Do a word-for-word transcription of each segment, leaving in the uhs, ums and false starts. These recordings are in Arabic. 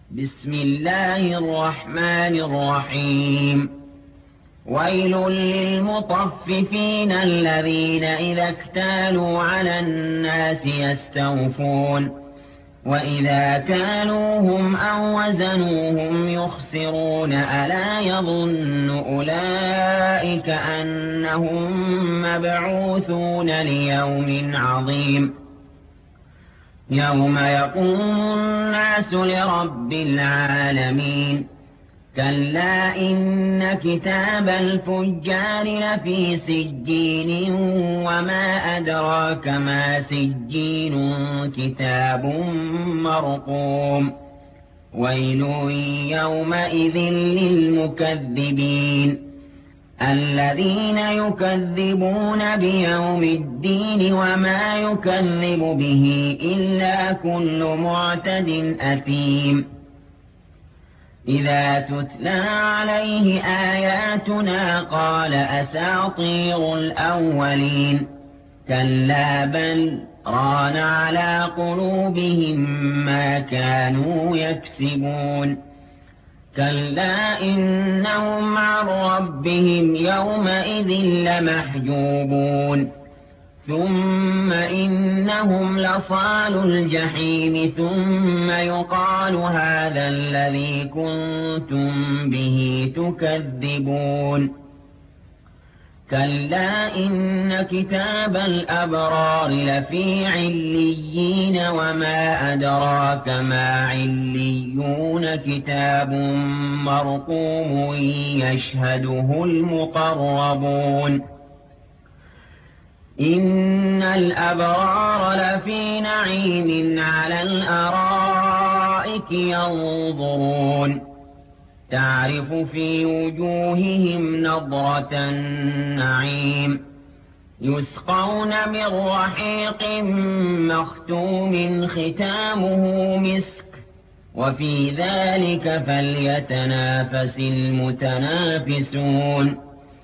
بسم الله الرحمن الرحيم ويل للمطففين الذين إذا اكتالوا على الناس يستوفون وإذا كالوهم أو وزنوهم يخسرون ألا يظن أولئك أنهم مبعوثون ليوم عظيم يوم يقوم الناس لرب العالمين كلا إن كتاب الفجار لفي سجين وما أدراك ما سجين كتاب مرقوم ويل يومئذ للمكذبين الذين يكذبون بيوم الدين وما يكذب به إلا كل معتد أثيم إذا تتلى عليه آياتنا قال أساطير الأولين كلا بل ران على قلوبهم ما كانوا يكسبون كلا إنهم عن ربهم يومئذ لمحجوبون ثم إنهم لصالوا الجحيم ثم يقال هذا الذي كنتم به تكذبون كلا إن كتاب الأبرار لفي عليين وما أدراك ما عليون كتاب مرقوم يشهده المقربون إن الأبرار لفي نعيم على الأرائك ينظرون تعرف في وجوههم نضرة النعيم يسقون من رحيق مختوم ختامه مسك وفي ذلك فليتنافس المتنافسون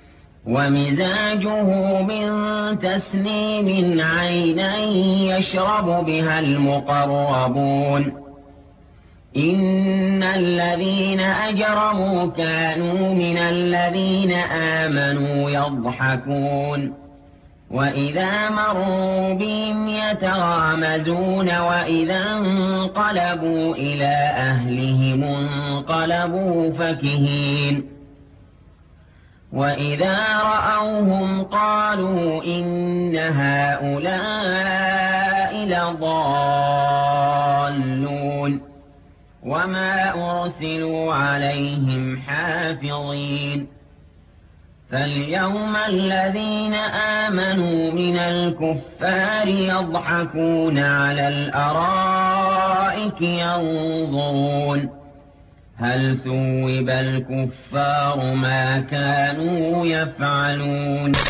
ومزاجه من تسنيم عينا يشرب بها المقربون إن الذين أجرموا كانوا من الذين آمنوا يضحكون وإذا مروا بهم يتغامزون وإذا انقلبوا إلى أهلهم انقلبوا فكهين وإذا رأوهم قالوا إن هؤلاء لضالون وما أرسلوا عليهم حافظين فاليوم الذين آمنوا من الكفار يضحكون على الأرائك ينظرون هل ثوب الكفار ما كانوا يفعلون